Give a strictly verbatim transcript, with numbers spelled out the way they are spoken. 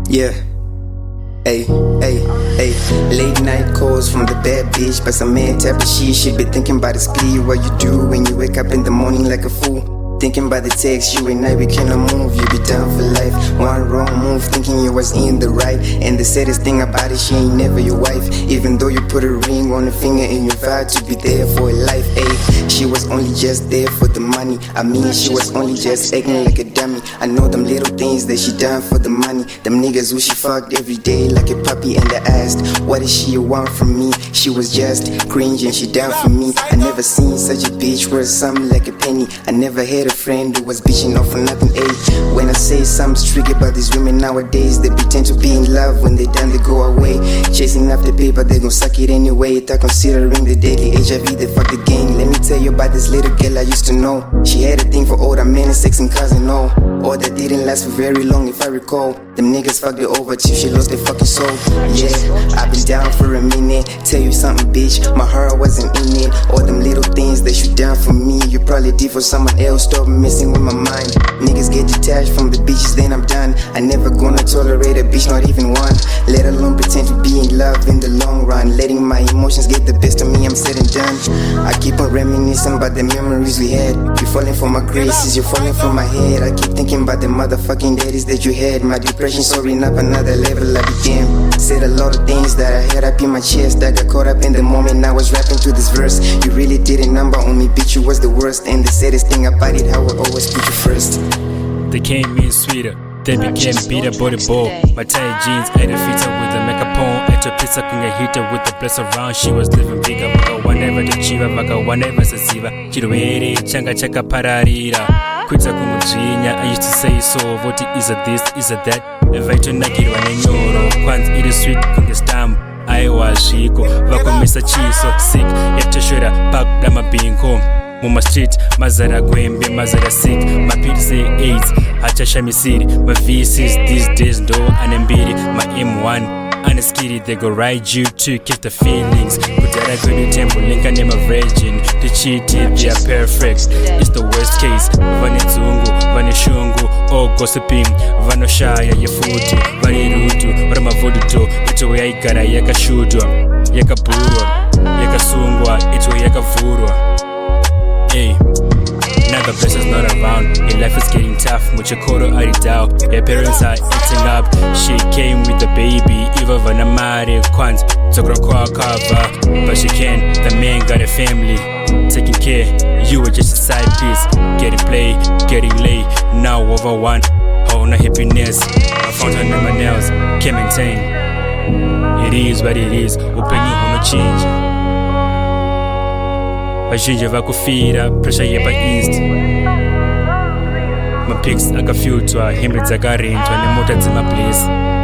Yeah. Ay, ay, ay. Late night calls from the bad bitch, but some man type of shit. She be thinking about the split. What you do when you wake up in the morning like a fool. Thinking about the text, you and I, we cannot move. You be down for life. One wrong move, thinking you was in the right. And the saddest thing about it, she ain't never your wife. Even though you put a ring on the finger and you vowed to be there for life. Ayy, she was only just there for the money. I mean, she was only just acting like a dummy. I know them little things that she done for the money. Them niggas who she fucked every day like a puppy. And I asked, what does she want from me? She was just cringe and she down for me. I never seen such a bitch worth something like a penny. I never had a friend who was bitching off for nothing. Ayy, when I say something tricky about these women nowadays, they pretend to be in love. When they done, they go away, chasing after paper. They gon' suck it anyway. They're considering the daily H I V, they fuck the gang. Let me tell you about this little girl I used to know. She had a thing for older men and sex and cars and all. All that didn't last for very long, if I recall. Them niggas fucked her over till she lost their fucking soul. Yeah, I've been down for a minute. Tell you something, bitch, my heart wasn't in it. All them little things that you done for me, you probably did for someone else. Stop messing with my mind. Niggas get detached from the bitches, then I'm done. I never gonna tolerate a bitch, not even one. Let alone pretend to be in love in the long run. Letting my emotions get the best of me, I'm said and done. I keep on reminiscing about the memories we had. You falling for my graces, you're falling from my head. I keep thinking about the motherfucking daddies that you had. My depression soaring up another level, I began. Said a lot of things that I had up in my chest. I got caught up in the moment, I was rapping to this verse. You really did a number on me, bitch, you was the worst. And the saddest thing about it, how I always put you first. They came in sweeter, they became bitter body ball. My tight jeans, ate a feature with a makeup on. Ate a pizza, kunga heater with the bless around. She was living bigger, vaka whatever the chiva, vaka whatever sassiva. Chirwere, changa chaka pararira. Kwita kumujinya, I used to say so. What is a this, is a that. Invite nakiri wanenyoro. Kwanz it is sweet, kunga stamp. I was shiko, vako misa chiso. Sick, yatashura, pak dama being home. Muma street, mazara gwembe, mazara sick. My pills say AIDS, hachasha misiri. My V Cs these days do anembiri. My M one, anaskiri, they go ride you to keep the feelings. Kudara kwenye temple, linka name a virgin. They cheated, they are perfect. It's the worst case. Vane zungu, vane shungu, oh gossiping. Vano shaya, ya futu, vane rutu, varama voduto. Ito ya ikara, yaka shudwa, yaka burwa, yaka sungwa, ito yaka vurwa. Hey, now the best is not around. Your life is getting tough. Muchakoro aridao. Your parents are eating up. She came with the baby. Eva vanamare kwanz. Tokro kwa cover. But she can't. The man got a family. Taking care. You were just a side piece. Getting play. Getting late. Now over one. Oh, no happiness. I found her in my nails. Can't maintain. It is what it is. Opinion will not change. Vazhinji vakufira, pressure yeba east. My pics akafutwa, hembe dzakarentwa nemota dzemaplace.